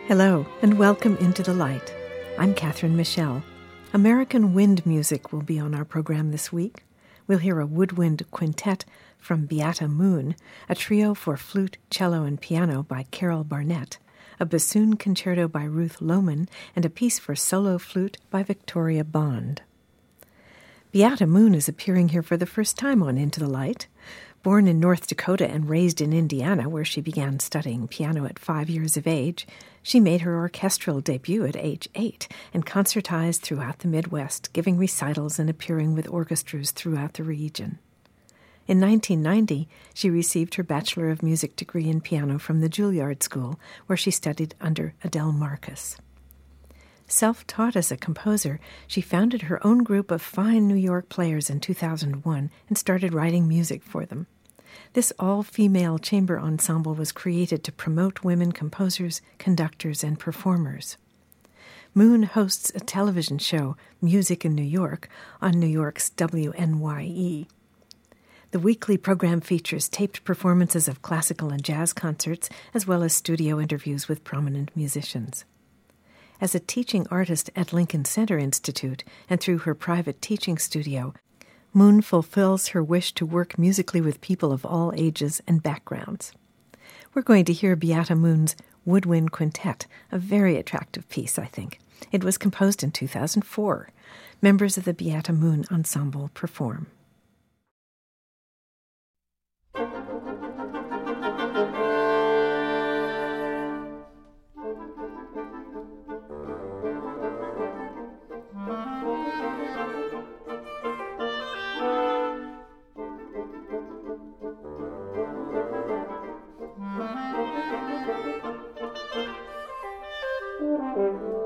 Hello, and welcome into the Light. I'm Catherine Michelle. American wind music will be on our program this week. We'll hear a woodwind quintet from Beata Moon, a trio for flute, cello, and piano by Carol Barnett, a bassoon concerto by Ruth Lohman, and a piece for solo flute by Victoria Bond. Beata Moon is appearing here for the first time on Into the Light. Born in North Dakota and raised in Indiana, where she began studying piano at 5 years of age, she made her orchestral debut at age 8 and concertized throughout the Midwest, giving recitals and appearing with orchestras throughout the region. In 1990, she received her Bachelor of Music degree in piano from the Juilliard School, where she studied under Adele Marcus. Self-taught as a composer, she founded her own group of fine New York players in 2001 and started writing music for them. This all-female chamber ensemble was created to promote women composers, conductors, and performers. Moon hosts a television show, Music in New York, on New York's WNYE. The weekly program features taped performances of classical and jazz concerts, as well as studio interviews with prominent musicians. As a teaching artist at Lincoln Center Institute and through her private teaching studio, Moon fulfills her wish to work musically with people of all ages and backgrounds. We're going to hear Beata Moon's Woodwind Quintet, a very attractive piece, I think. It was composed in 2004. Members of the Beata Moon Ensemble perform. Thank you.